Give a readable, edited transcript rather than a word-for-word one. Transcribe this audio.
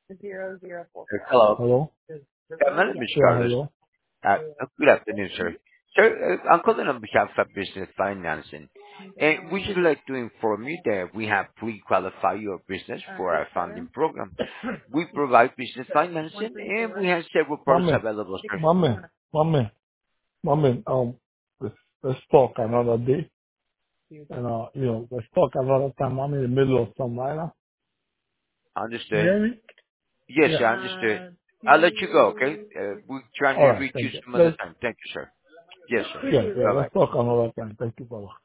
Hello. Hello? My name is Yeah, Carlos. hello. Good afternoon, sir. Sir, I'm calling on behalf of Business Financing, and we would like to inform you that we have pre-qualified your business for our funding program. We provide business financing, and we have several products Mami, available, sir. mami, mami, mami, let's talk another day. And, let's talk another time. I'm in the middle of something right now. You Understood? hear me? Yes, Yeah. sir, understood. I'll let you go, okay? We're trying All to right, reach you thank you. some other time. Thank you, sir. Yes, sir. Yeah, Bye-bye. let's talk another time. Thank you, brother.